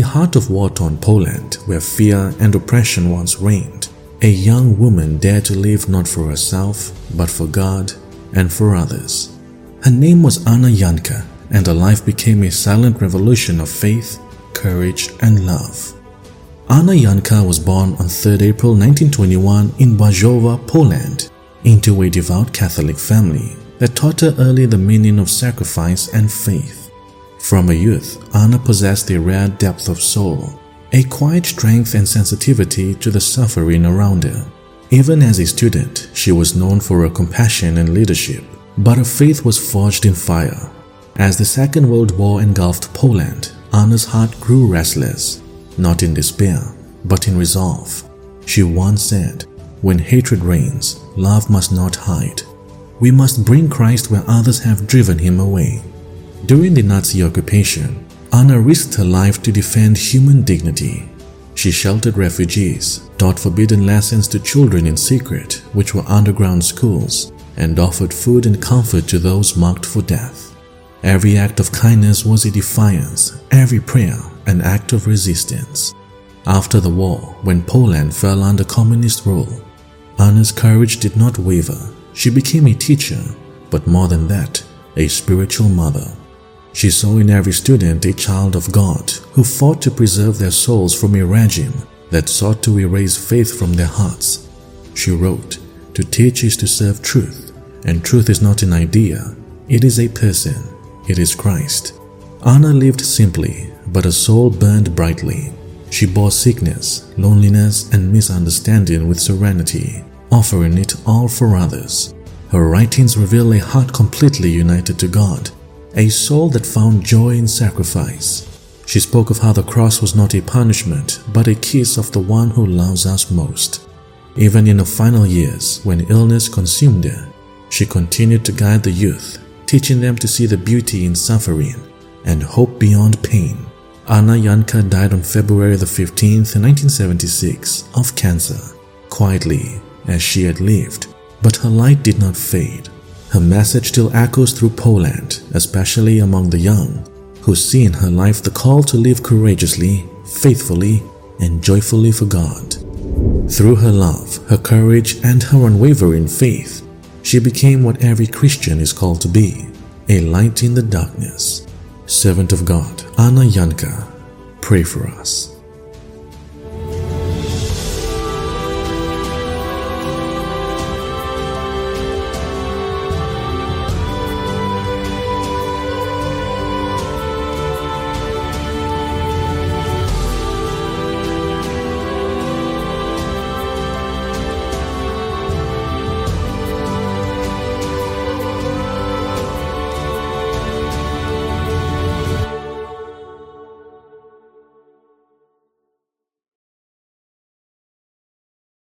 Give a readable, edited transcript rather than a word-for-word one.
heart of war-torn Poland, where fear and oppression once reigned, a young woman dared to live not for herself, but for God and for others. Her name was Anna Janka, and her life became a silent revolution of faith, courage, and love. Anna Janka was born on 3rd April 1921 in Błażowa, Poland, into a devout Catholic family that taught her early the meaning of sacrifice and faith. From her youth, Anna possessed a rare depth of soul, a quiet strength and sensitivity to the suffering around her. Even as a student, she was known for her compassion and leadership, but her faith was forged in fire. As the Second World War engulfed Poland, Anna's heart grew restless, not in despair, but in resolve. She once said, "When hatred reigns, love must not hide. We must bring Christ where others have driven him away." During the Nazi occupation, Anna risked her life to defend human dignity. She sheltered refugees, taught forbidden lessons to children in secret, which were underground schools, and offered food and comfort to those marked for death. Every act of kindness was a defiance, every prayer an act of resistance. After the war, when Poland fell under communist rule, Anna's courage did not waver. She became a teacher, but more than that, a spiritual mother. She saw in every student a child of God who fought to preserve their souls from a regime that sought to erase faith from their hearts. She wrote, "To teach is to serve truth, and truth is not an idea, it is a person, it is Christ." Anna lived simply, but her soul burned brightly. She bore sickness, loneliness, and misunderstanding with serenity, offering it all for others. Her writings reveal a heart completely united to God, a soul that found joy in sacrifice. She spoke of how the cross was not a punishment, but a kiss of the one who loves us most. Even in her final years, when illness consumed her, she continued to guide the youth, teaching them to see the beauty in suffering and hope beyond pain. Anna Janka died on February the 15th, 1976, of cancer, quietly as she had lived, but her light did not fade. Her message still echoes through Poland, especially among the young, who see in her life the call to live courageously, faithfully, and joyfully for God. Through her love, her courage, and her unwavering faith, she became what every Christian is called to be, a light in the darkness. Servant of God, Anna Janka, pray for us.